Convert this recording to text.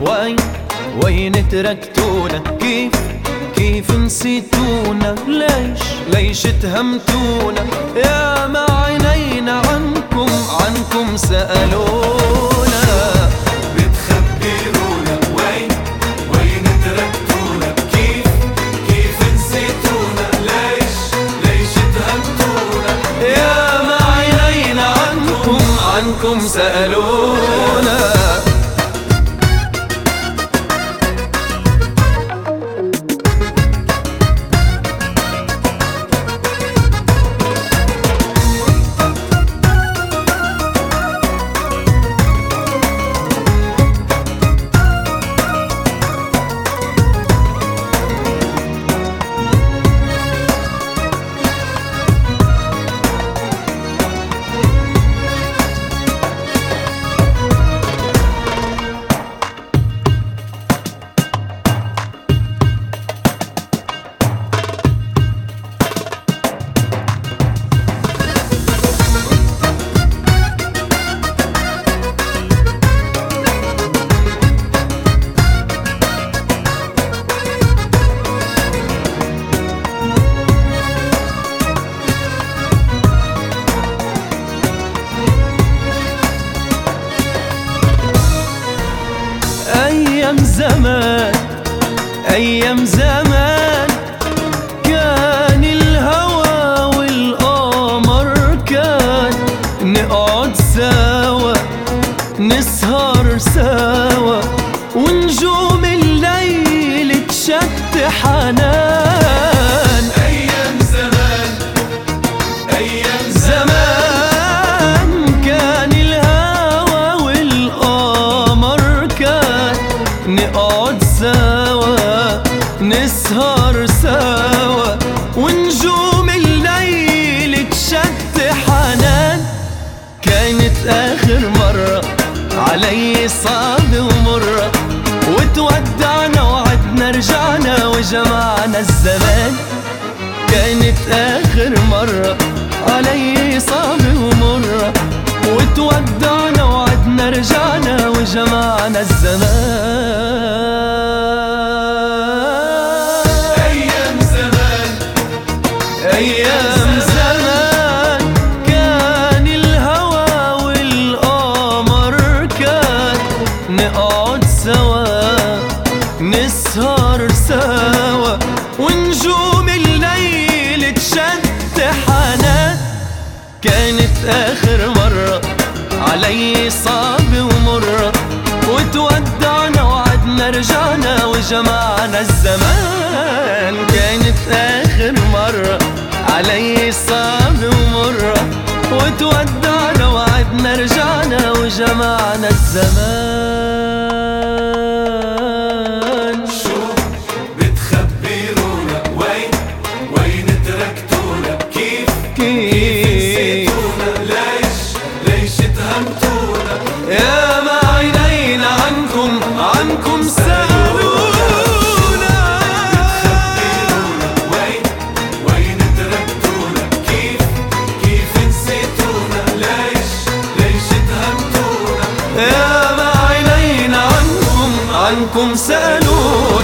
وين تركتونا؟ كيف نسيتونا؟ ليش اتهمتونا؟ يا ما عينينا عنكم سألونا. بتخبرونا وين تركتونا؟ كيف نسيتونا؟ ليش اتهمتونا؟ يا ما عينينا عنكم سألونا. أيام زمان كان الهوى والقمر، كان نقعد سوا نسهر سوا ونجوم الليل تشت حنان. أيام زمان كان الهوى والقمر، كان نقعد سوا نسهر سوا ونجوم الليل تشت حنان. كانت آخر مرة علي صعب ومرة، وتودعنا وعدنا رجعنا وجمعنا الزمان. كانت آخر مرة علي صعب ومرة، وتودعنا وعدنا رجعنا وجمعنا الزمان. أيام زمان كان الهوى والقمر، كان نقعد سوا نسهر سوا ونجوم الليل تشت حنان. كانت آخر مرة علي صعب ومرة، وتودعنا وعدنا رجعنا وجمعنا الزمان. كانت آخر مرة علي صعب ومرة، وتودعنا وعدنا رجعنا وجمعنا الزمان. شو بتخبرونا؟ وين تركتونا؟ كيف نسيتونا؟ ليش اتهمتونا؟ يا ما عينينا عنكم سألونا. بتخبرونا وين تركتونا؟ كيف نسيتونا؟ ليش اتهمتونا؟ يا ما عينينا عنكم سألونا.